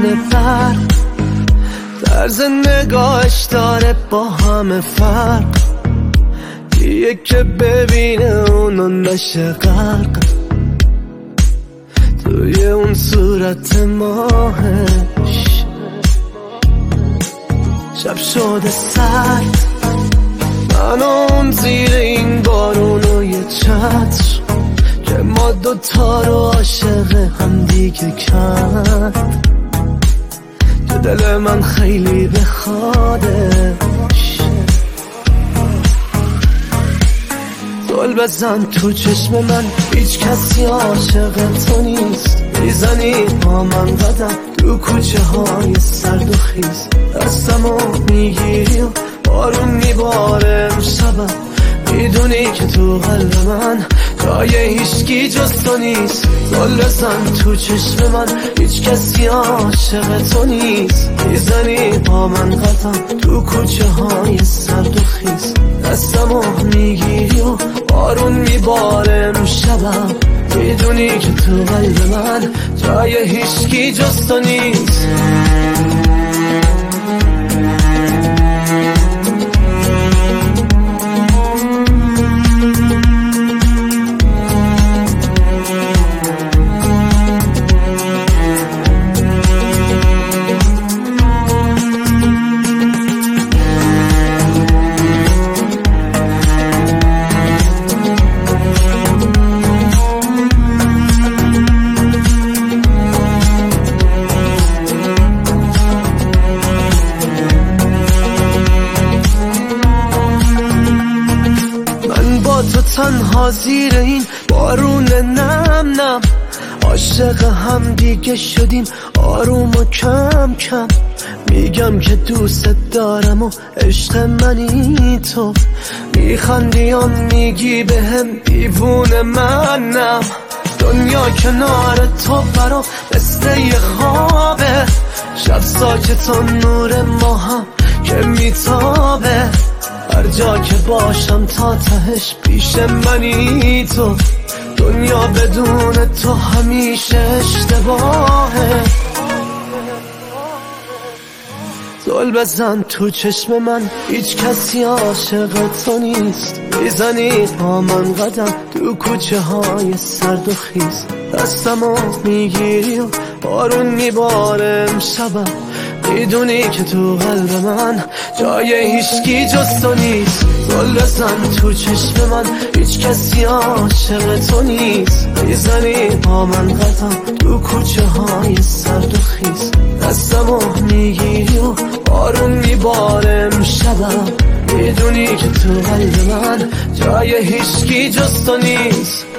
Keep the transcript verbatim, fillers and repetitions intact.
میکنه برق، طرز نگاهش داره با همه فرق. یه که ببینه اونو نشه غرق توی اون صورت ماهش. شب شده سرد، من اون زیر این بارون و یه چتر که ما دوتا رو عاشق هم دیگه کرد. تو دل من خیلی بخوادش، زل بزن تو چشم من، هیچ کسی عاشق تو نیست. میزنی با من قدم تو کوچه های سرد و خیز، دستمو میگیری و بارون میباره امشبم. میدونی که تو قلب من جای هیچکی جز تو نیست. زل بزن تو چشم من، هیچ کسی عاشق تو نیست. میزنی با من قدم تو کوچه های سرد و خیز، دستمو میگیری و بارون میباره امشبم. میدونی که تو قلب من جای هیچکی جز تو نیست. تو تنها زیر این بارون نم نم، عاشق هم دیگه شدیم آروم و کم کم. میگم که دوست دارم و عشق منی تو، میخندی و میگی بهم دیوونه منم. دنیا کنار تو برام مثل یه خوابه، شب ساکت و نور ماهم که میتابه. هر جا که باشم تا تهش پیش منی تو، دنیا بدون تو همیشه اشتباهه. زل بزن تو چشم من، هیچ کسی عاشق تو نیست. میزنی با من قدم تو کوچه های سرد و خیز، دستمو میگیری و بارون میباره امشبم. میدونی که تو قلب من جای هیچکی جز تو نیست. زل بزن تو چشم من، هیچ کسی عاشق تو نیست. میزنی با من قدم تو کوچه های سرد و خیز، دستمو میگیری و بارون میباره امشبم. میدونی که تو قلب من جای هیچکی جز تو نیست.